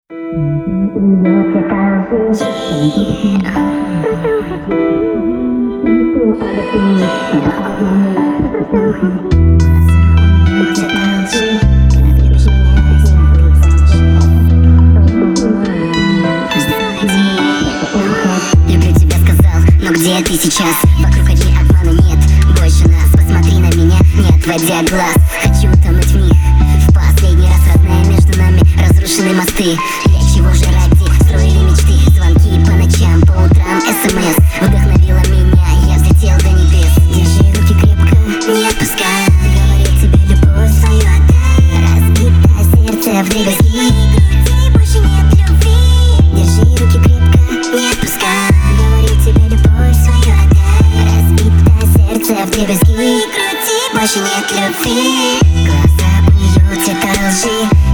Люблю тебя, сказал, но где ты сейчас? Вокруг одни обмана, нет больше нас. Посмотри на меня, не отводя глаз. Хочу утонуть в них. В последний раз, родная, между нами разрушены мосты. Для чего же ради строили мечты? Звонки по ночам, по утрам, СМС вдохновила меня, я взлетел до небес. Держи руки крепко, не отпускай. Говорил тебе любовь свою отдай. Разбито сердце вдребезги, груди больше нет любви. Держи руки крепко, не отпускай. Говорил тебе любовь свою отдай. Разбито сердце вдребезги, груди больше нет любви. Глаза плюют, это лжи.